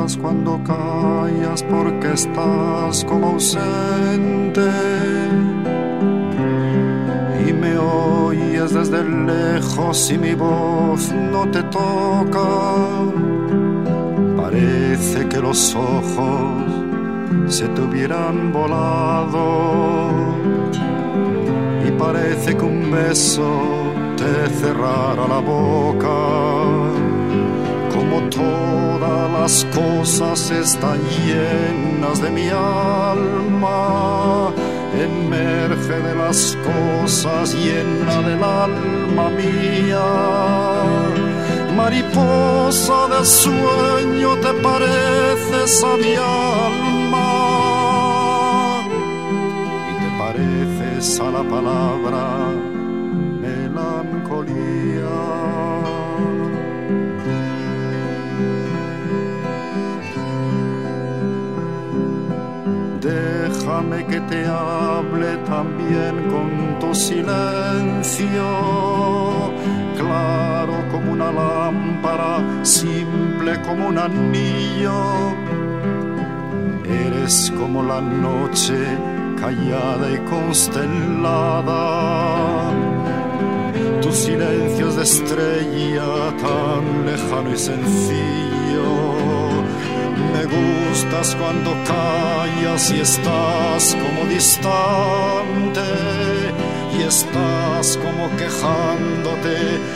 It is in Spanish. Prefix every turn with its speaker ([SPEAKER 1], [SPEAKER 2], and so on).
[SPEAKER 1] gustas cuando callas porque estás como ausente y me oyes desde lejos y mi voz no te toca. Parece que los ojos se te hubieran volado y parece que un beso te cerrara la boca. Como todas las cosas están llenas de mi alma, emerge de las cosas llena del alma mía. Mariposa del sueño, te pareces a mi alma y te pareces a la palabra melancolía. Déjame que te hable también con tu silencio, claro como una lámpara, simple como un anillo. Eres como la noche callada y constelada. Tu silencio es de estrella tan lejano y sencillo. Me gustas cuando callas y estás como distante y estás como quejándote